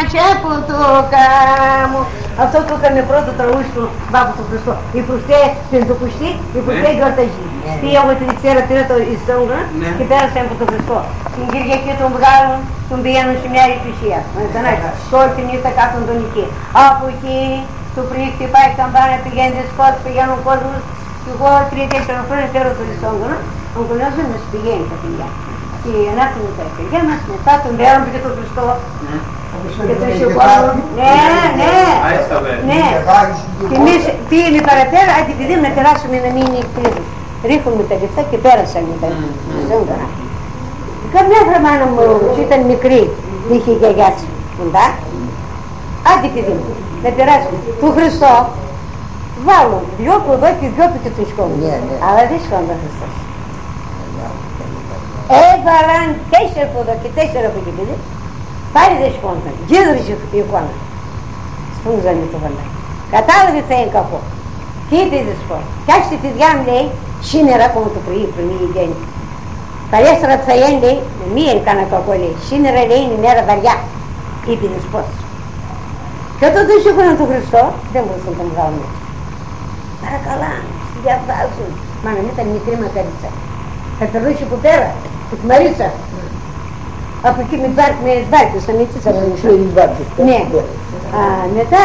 και που το κάμω. Αυτό το έκανε πρώτο τραγούδι του Μπάπου του Χριστό. Η Πουστέ Πεντοκουστή, η Πουστέ γιορταζή. Τι εγώ την ξέρω το ιστόγγα και πέρασε από τον Χριστό. Την Κυριακή τον βγάλουν, τον πηγαίνουν σε μια εκκλησία. Όλη τη νύχτα κάθουν τον εκεί. Από εκεί το πρωί χτυπάει η καμπάνα, πηγαίνει σκότ, πηγαίνουν κόσμος. Και εγώ 3-4 χρόνια ξέρω το ιστόγγα. Ο κονιός μας πηγαίνει τα παιδιά. Και ανάθουμε τα παιδιά μας, μετά τον δέραμε και τον Χριστό. Και τον σηκώνουν. Ναι. Και εμείς πήγαινε παρατέρα, άντε παιδί να περάσουμε να μείνει κλείδος. Ρίχνουμε τα λεφτά και πέρασαν με τα λεφτά. Καμιά φορά μάνα μου ήταν μικρή, είχε η γιαγιά της κοντά. Άντε παιδί μου, να περάσουμε. Του Χριστό βάλουν δυο που εδώ και δυο που και του σκόνουν. Αλλά δεν σκόνουν ο Χριστός. Έβαλαν 4 από εδώ και 4 από εκεί παιδί. Πάλι δεν σκόνταν. Γίδρυσε η εικόνα. Σπούζανε το βαλάκι. Κατάλαβε θα είναι κακό. Και είπε η δεσπότη. Κάτσε τη διά μου λέει, σήμερα ακόμα το πρωί η γέννη. Παλιάστερα θα είναι λέει, μία έκανα κακό λέει. Σήμερα λέει είναι η μέρα βαριά. Είπε η δεσπότη. Και όταν τον σήκωναν τον Χριστό, δεν μπορούσαν να τον βγάλουν. Παρακαλά, στη διαβάζουν. Μάνα μου ήταν μικρή μακαρίτσα. Θα περνούσε από πέρα, τη Μαρίτσα. Από εκεί με βάρκες, θα μίτσες από εκεί. Ναι. Μετά,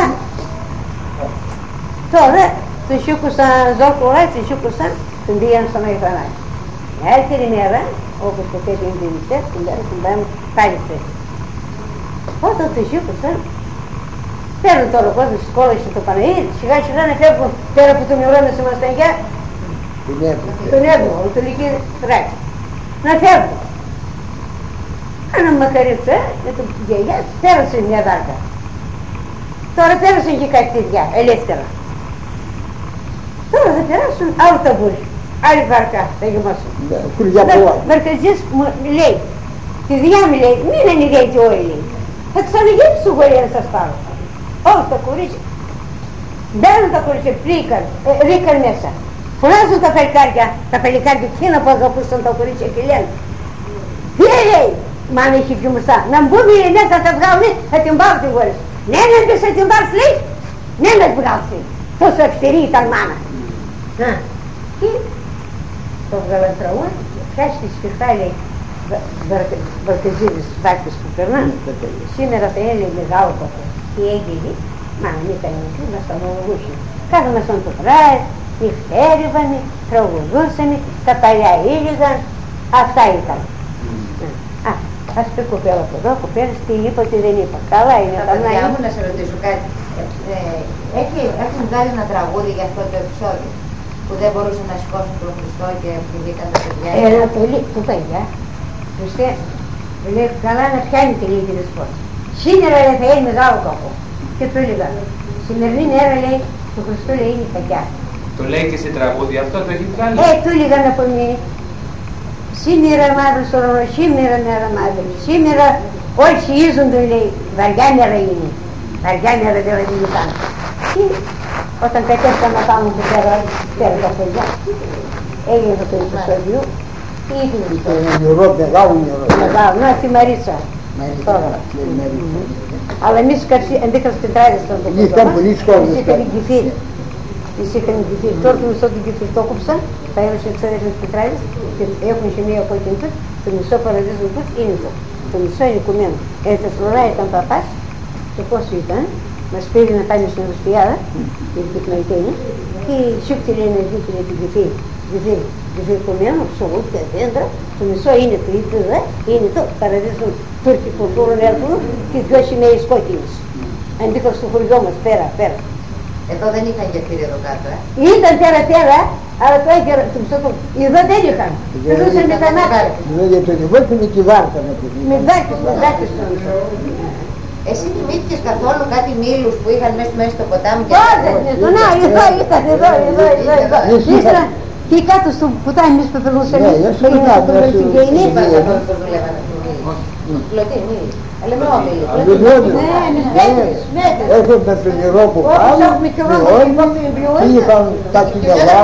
τώρα, τον σήκωσαν ζώκολα, τον σήκωσαν, τον πήγαν στον Άγιο Θανάση. Μια άλλη μέρα, όπως το παιδί είναι δινητές, την πέρα τον πάμε πάλι θέση. Όταν τον σήκωσαν, παίρνουν τώρα κόσμο στις κόλλες στο Παναγίδι, σιγά σιγά να φεύγουν πέρα από το μυαλό μας είμαστε για τον έβγο, το λυκή τράκι. Να φεύγουν. Κάνα μακαρίτσα με τον γιαγιά, πέρασε μια βάρκα. Τώρα πέρασαν και κάτι παιδιά, ελεύθερα. Τώρα θα περάσουν άλλο ταμπούλι, άλλη βάρκα θα γεμάσουν. Μαρκαζής μου λέει, τη δουλειά μου λέει, μην ανοιγайте όλοι λέει. Θα ξαναγίνει στο γορία να σας πάρω. Όλα τα κορίτσια. Μπαίνουν τα κορίτσια, ρίκαν μέσα. Φωνάζουν τα παλικάρια και να που αγαπούσαν τα κορίτσια και λένε «Τι λέει, μάνα έχει πιο μουστά, να μπούμε λέει μέσα θα τα βγάλουμε, θα την πάρω την κόρη σου». «Ναι, ναι, πες θα την πάρεις λέει, ναι να την βγάλεις λέει». Τόσο αυστηρή ήταν μάνα. Και το βγάλαν τραγούδι, χάσει τη σφιχτά λέει βαρκαζίδες στις βάρκες που περνάνε. Σήμερα θα έλεγε μεγάλο κακό. Και έγινε, μάνα μην ήταν μικρή, μας τα ομολογούσαν. Κάθομαι στον το βράδυ, νυχτέριβανε, τραγουδούσανε, τα παλιά ήλιγαν, αυτά ήταν. Ας πει κοπέλα από εδώ, κοπέλα, τι είπα, τι δεν είπα. Καλά είναι τα παιδιά μου να σε ρωτήσω κάτι. Έχουν βγάλει ένα τραγούδι για αυτό το επεισόδιο που δεν μπορούσαν να σηκώσουν τον Χριστό και πήγαν τα παιδιά. Το παιδιά, Χριστέ, λέει καλά να πιάνει τη λίγη της πόρτας. Σήμερα θα είναι μεγάλο κακό. Και το έλεγα. Σημερινή μέρα λέει, το Χριστό λέει είναι κακιά. Το λέει και σε τραγούδι, αυτό το έχει βγάλει. Το έλεγα να πούμε. Σήμερα μαύρο σωρό, σήμερα μέρα μαύρη. Σήμερα όλοι σιίζονται λέει, βαριά μέρα είναι. Βαριά μέρα δηλαδή ήταν. Και όταν κατέφτανα πάνω που πέρα τα παιδιά, έγινε το επεισόδιο. Τι είπε το μεγάλο, να τη Μαρίτσα. Αλλά εμείς αντίχαμε στην τράδια στον τόπο. Εμείς είχαν εγκυφύρει. Τώρα το μισό του εγκυφύρει το κόψαν, τα έδωσε εξέδεσαν στην τράδια και έχουν και μία κόκκινη τους, το μισό παραδείσουν τους είναι εδώ. Το μισό είναι κουμένο. Τα φλωρά ήταν παπάς και πόσο ήταν, μας πήρε να πάμε στην Ρωσπιάδα, την Μαριτένια, και σούκτη λέει να δει την γυφύρει κουμένο, ψωγούτια, δέντρα, το μισό είναι το ίδιο, είναι το παραδείσουν τουρκικό φλόρο έρθουν και δυο σημαίες κόκκινες. Αντίχω στο χωριό μας, πέρα. Εδώ δεν είχαν γεφύρι εδώ κάτω, Ήταν πέρα, αλλά το έγερα, εδώ δεν είχαν. Περνούσαν με τα μάτια. Δηλαδή το γεγονός με τη βάρκα να πει. Με βάρκες το μισό. Εσύ θυμήθηκες καθόλου κάτι μήλους που είχαν μέσα στο ποτάμι και... Εδώ ήταν, εδώ. Ύστερα και κάτω στο ποτάμι εμείς που περνούσαμε, πήγαινε στο Περσικέινι. Πλωτή, μήλοι. Αλεμνόμηλοι. Έχουν με το νερό που πάνω, πήγαν τα κοινωνά,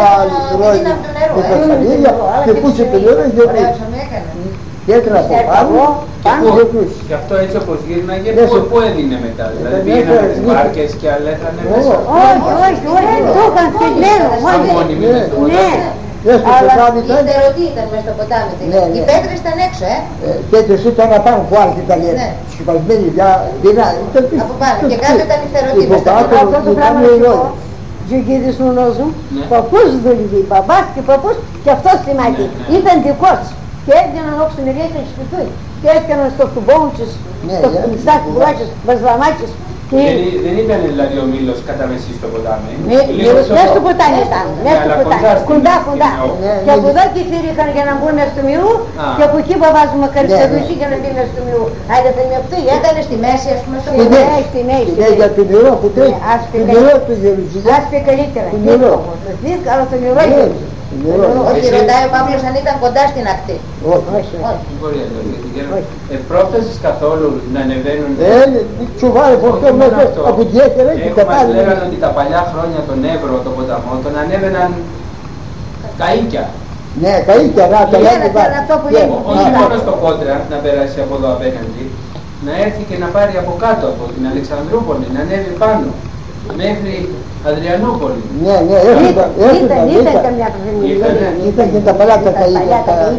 με τα σαλίδια και πού σε τελειώναν και έπρεπε. Και έτρεπε από πάνω Πάνω. Και αυτό έτσι όπως γύρναγε, πού έδινε μετά? Δηλαδή πήγαιναν με τις βάρκες και αλέθανε μέσα. Όχι, το είχαν φτιαγμένο. Ναι. Αλλά η τι ήταν μέσα στο ποτάμι, οι πέτρες ήταν έξω, Πέτρες ήταν απάνω που άλλοι ήταν σκυπασμένοι για από πάνω και κάτω ήταν νυχτερωτή. Αυτό το πράγμα Γιουγκίδης Νουνόζου, παππούς δουλεύει, μπαμπάς και παππούς και αυτός θυμάται. Ήταν δικός και έβγαιναν όξω μεριά και σπιτούι και έφτιαναν στο κουμπόουντσες, στο κουμπιστάκι πουλάκες, βασβαμάκες. Δεν ήταν δηλαδή ο Μήλος κατά μεσή στο ποτάμι. Μέσα στο ποτάμι ήταν, κοντά. Και από εδώ και φύριχαν για να μπουν στο μειού και από εκεί βαβάζουμε καρισταδούσι για να μπει μες στο μειού. Αλλά δεν είναι αυτό, ήταν στη μέση ας πούμε. Στη μέση. Για το μειό που τρέχει, το μειό του Γερουσίδα. Άσπε καλύτερα, αλλά το μειό Γερουσίδα. Όχι, ρωτάει ο Παύλος αν ήταν κοντά στην ακτή. Όχι. Πρόφτασες καθόλου να ανεβαίνουν? Τσουβάρε φορτώ μέσα από τη έστερα και τα πάλι. Μας λέγανε ότι τα παλιά χρόνια τον Εύρο, τον ποταμό, τον ανέβαιναν καΐκια. Ναι, καΐκια, να τα λέμε πάλι. Όχι μόνο στο Κόντρα να περάσει από εδώ απέναντι, να έρθει και να πάρει από κάτω από την Αλεξανδρούπολη, να ανέβει πάνω μέχρι Αδριανούπολη. Ναι, ήταν καμιά παιδιά. Ήταν και τα παλιά τα καΐκια.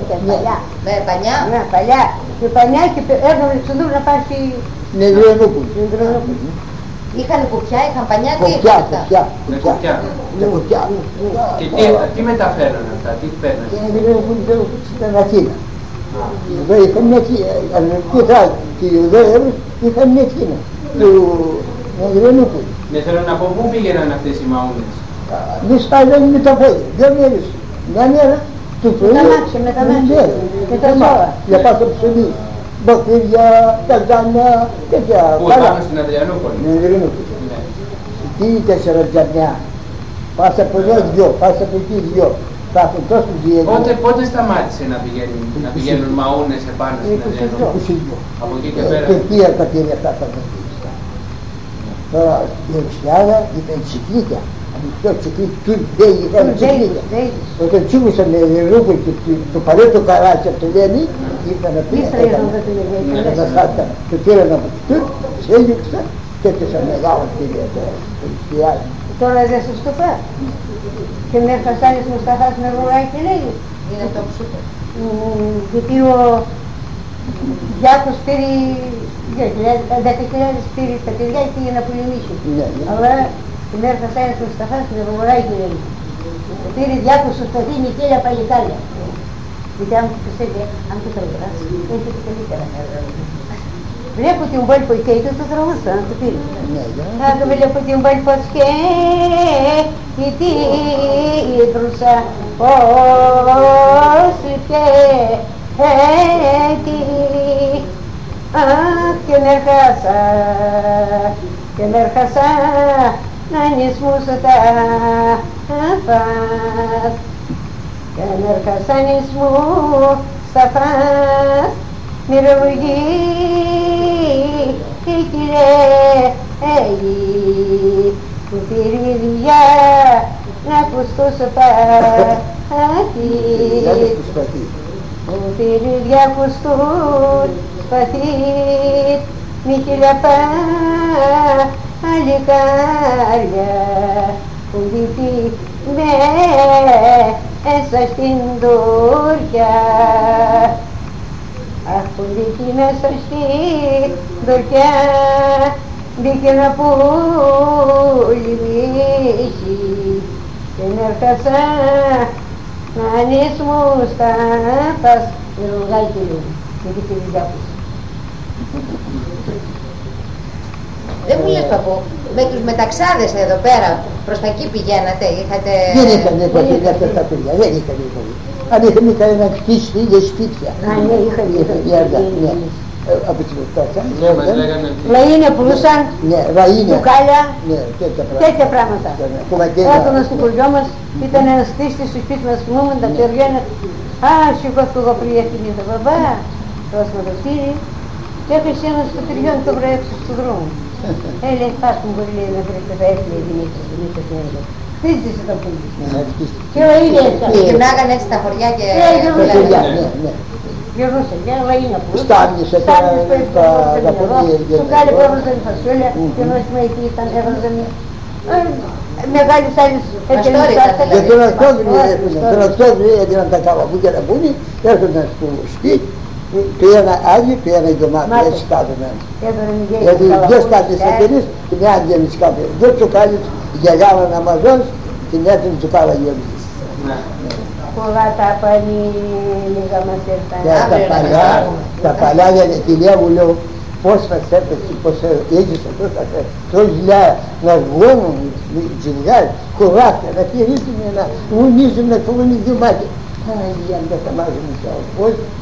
Παλιά. Και παλιά και έρθουν Αλεξανδρούπολη να πάρει στην Αδριανούπολη. Είχαν κουπιά, είχαν πανιά, τι Κουπιά. Και τι μεταφέραν αυτά, τι παίρναν? Στην Αθήνα. Εδώ είχαν μια Κίνα, και εδώ είχαν μια Κίνα, του Αδριανούπολη. Ναι, θέλω να πω, πού πήγαιναν αυτές οι μαούνες? Δεν σπάγανε με τα πόδια, δύο μέρες. Μια μέρα, το πρωί, με τα μάτια, με τα ζώα. Για πάσα ψωμί, μπακτήρια, καζάνια, τέτοια. Πού, πάνω στην Αδριανούπολη? Στην Αδριανούπολη. Τι 4 τζαμιά. Πάσα από εδώ δυο, πάσα από εκεί δυο. Θα έχουν τόσο διέγγυο. Πότε σταμάτησε να πηγαίνουν μαούνες επάνω στην Αδριανούπολη? Από εκεί και πέρα. Και ποια κατήρια αυτά τα κατήρια. Τώρα η Ρουσιάδα ήταν τσικλίκια. Από το τσικλίκ του δεν ήταν τσικλίκια. Όταν τσίγουσαν η Αδριανούπολη και το παλιό το καράτσι από το Λένι, ήρθαν να πήραν τα χάρτα και πήραν από το τους έδιωξαν και έπαιξαν μεγάλα κυρία τώρα. Τώρα δεν σας το πω. Και με Χασάνης Μουσταφάς με Βουράκη λέει. Είναι αυτό που σου είπε. Γιατί ο Γιάκος πήρε 10.000 πήρε τα παιδιά και πήγε να πολεμήσει. Αλλά η μέρα Χασάνης Μουσταφάς με Βουράκη λέει. Πήρε 200 σταθή Μικέλια παλικάρια. Γιατί αν το τραγουδάς, έχετε καλύτερα. Βλέπω την πόλη που καίει, το τραγούδα, να το πήρε. Βλέπω την πόλη που καίει, η τρούσα, όσοι καίει. Αχ, και μερχάσα, να νησμούσα τα φας. Και μερχάσα νησμού στα φας. Μυρολογή και κυρέγει που πυρίδια να κουστούσε πάθη. Που πυρίδια κουστούν σπαθή μη χιλιαπά αλικάρια που δίπει μέσα στην δόρια. Αχ, που δίκη μέσα στη δωρκιά μπήκε να πολεμήσει και έρχασα να ανήσμου στα πας με ρουγάκι του, γιατί τη δουλειά τους. Δεν μου λες παππού, με τους μεταξάδες εδώ πέρα, προς τα εκεί πηγαίνατε, είχατε... Δεν είχαν τα παιδιά, δεν είχαν. Αν είχαμε κανένα κτίσει ίδια σπίτια. Ναι, είχαν. Από τις μεταξάδες. Ναι, μας λέγανε ότι... Λαΐνια πουλούσαν, μπουκάλια, τέτοια πράγματα. Όταν στο χωριό μας ήταν ένας χτίστης στο σπίτι μας, θυμόμουν τα παιδιά. Α, σηκώθηκα εγώ πριν έφυγε το μπαμπά, δώσμα το στήρι και έπαιξε ένας σκοτειριόν το βρέξω στον δρόμο. Λέει, πας μου μπορεί να βρείτε θα έρθει η Δημήτρης στην χτίστησε το πουλί. Και ο ίδιος. Γυρνάγανε έτσι τα χωριά και... Γερνούσε, για λαϊκή που. Στάμνησε τα δαπονία. Σου κάνει πρόβλημα φασόλια, γερνούσε με εκεί ήταν, έβαζε μεγάλες άλλες εταιρείες. Και τον Οκτώβριο έδιναν τα καβαβούκια να μπούνε, έρχονταν στο σπίτι, πήγαινα άλλοι, πήγαινα γεμάτοι, έτσι κάθονταν. Γιατί δύο κάποιες εταιρείες, την μια γέμιση κάποια. Δύο τσοκάλες γελάβαν Αμαζόνς, την έφυγε του Παραγιώμης. Πολλά τα πάλι λίγα μας έρθαν. Τα παλιά για τη Λέα μου λέω πώς μας έπαιξε, πώς έζησε τόσα χρόνια. Τρολιά να βγώνουν τζιλγάρι, χωράφια, να πυρίζουν, να γονίζουν, να κομμονίζουν μάτια. Παναγία, δεν θα μάζουν πια. Πώς